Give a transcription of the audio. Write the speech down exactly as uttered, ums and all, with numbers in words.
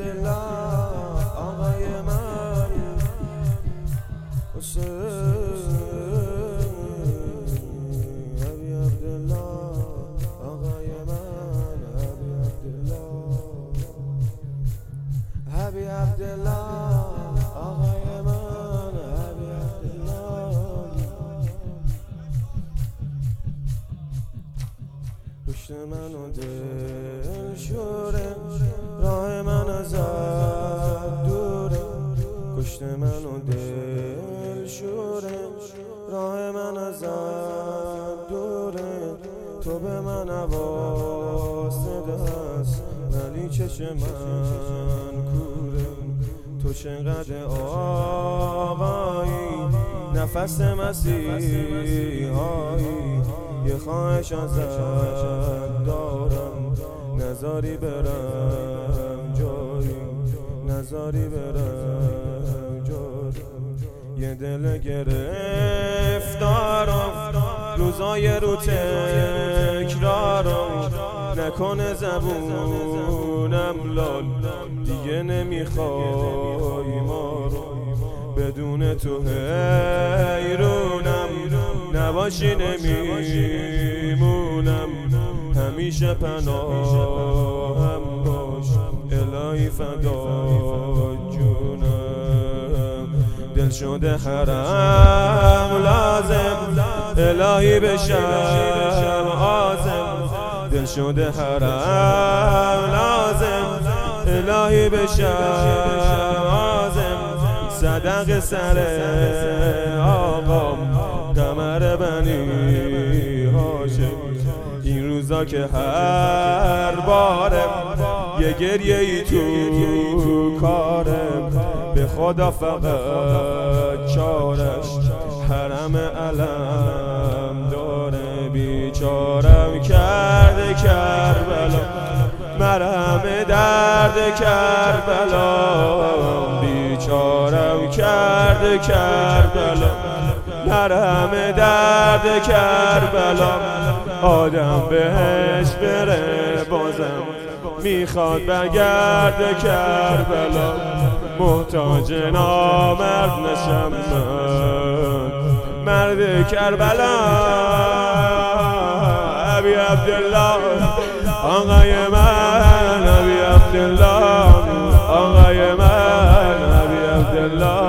عبدالله آقای من حسین، ابی عبدالله آقای من، ابی عبدالله، ابی عبدالله آقای من، ابی عبدالله. پشت من و دل شوره، راه من ازت دوره. کشت من و دل شوره، راه من ازت دوره. تو به من واسطه هست ولی چشم من کوره. تو چقدر آقایی، نفس مسیحایی، یه خواهش ازت دارم، نذاری برم جایی، نذاری برم جایی. یه دل گرفتارم، روزای رو تکرارم، نکنه زبونم لال، دیگه نمیخوای ما رو. بدون تو حیرونم، نباشی نمیمونم. همیشه پناهم باش الهی، فدا جونم. دل شده حرم لازم، الهی بشم عازم. دل شده حرم لازم، الهی بشم عازم. صدق سر آقام قمر بنی هاشم. این روزا که هر بارم یه گریه ای تو کارم، به خدا فقط چارش حرم علم داره. بیچارم کرده کربلا، مرهم درد کربلا. بیچارم کرده کربلا، مرهم درد کربلا. آدم بهش بره بازم میخواد برگرد کربلا. محتاج نامرد نشم من، مرد کربلا. ابی عبدالله آقای من،